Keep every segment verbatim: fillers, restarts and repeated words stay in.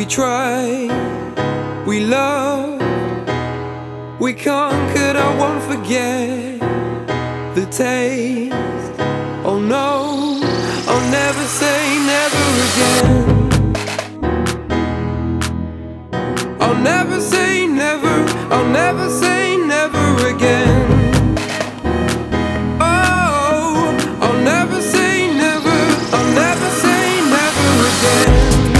We tried, we loved, we conquered, I won't forget the taste. Oh no, I'll never say never again. I'll never say never, I'll never say never again. Oh, I'll never say never, I'll never say never again.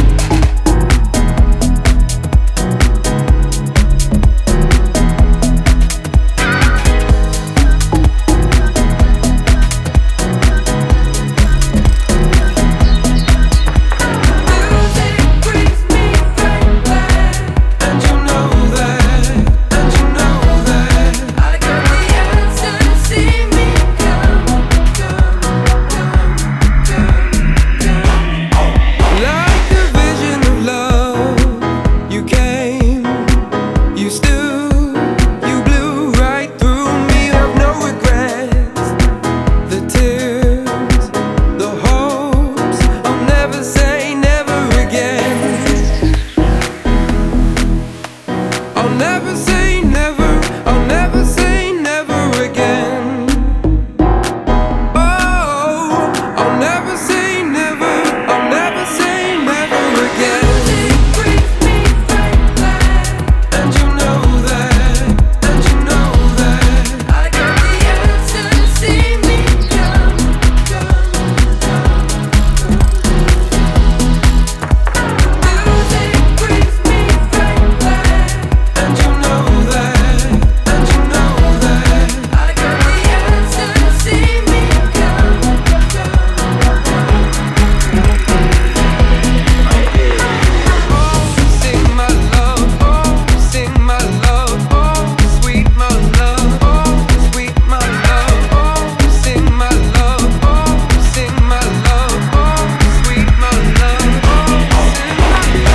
I'll never say never, I'll never say never again. Oh, I'll never say never, I'll never say never again. And you know that, and you know that I got the answer to see me come, come, come, come. Music brings me right back. And you know that, and you know that I got the answer to see me come, come. Oh, sing my love, oh, sing my love, oh, sweet my love, oh, sweet my love, oh, sing my love, oh, sing my love, oh, sweet my love, oh, sing my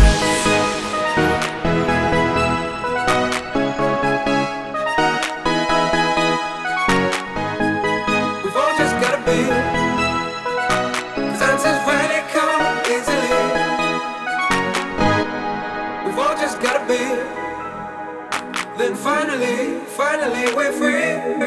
love. We've all just gotta be, 'cause answers rarely come easily. We've all just gotta be, then finally, finally we're free.